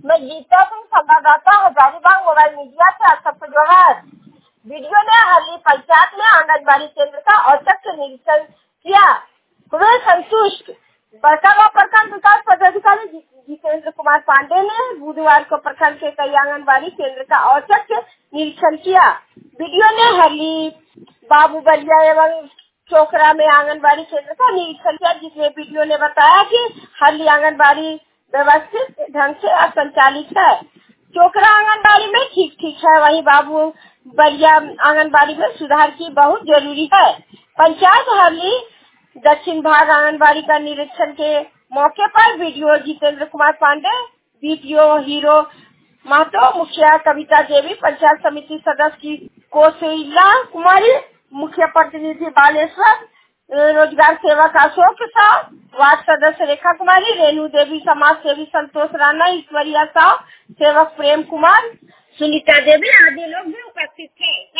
मैं गीता सिंह, संवाददाता, Hazaribagh mobile media से आप सबको जोहार। वीडियो ने हरली पंचायत में आंगनबाड़ी केंद्र का औचक निरीक्षण किया। हुए संतुष्ट। बड़कागांव प्रखंड विकास पदाधिकारी जितेंद्र कुमार पांडे ने बुधवार को प्रखंड के कई आंगनबाड़ी केंद्र का औचक निरीक्षण किया। वीडियो ने हरली, बाबू बलिया एवं चोकरा में आंगनबाड़ी केंद्र का निरीक्षण किया, जिसमें वीडियो ने बताया कि हरली आंगनबाड़ी व्यवस्थित ढंग से संचालित है। चोकरा आंगनबाड़ी में ठीक है, वहीं बाबू बलिया आंगनबाड़ी में सुधार की बहुत जरूरी है। पंचायत हरली दक्षिण भाग आंगनबाड़ी का निरीक्षण के मौके पर वीडियो जितेंद्र कुमार पांडे, बीपीओ हीरो महतो, मुखिया कविता देवी, पंचायत समिति सदस्य की कोशिला कुमारी, मुख्य प्रतिनिधि बालेश्वर, रोजगार सेवक अशोक प्रसाद, वार्ड सदस्य रेखा कुमारी, रेणु देवी, समाज सेवी संतोष राणा, ईश्वरिया साह, सेवक प्रेम कुमार, सुनीता देवी आदि लोग भी उपस्थित थे।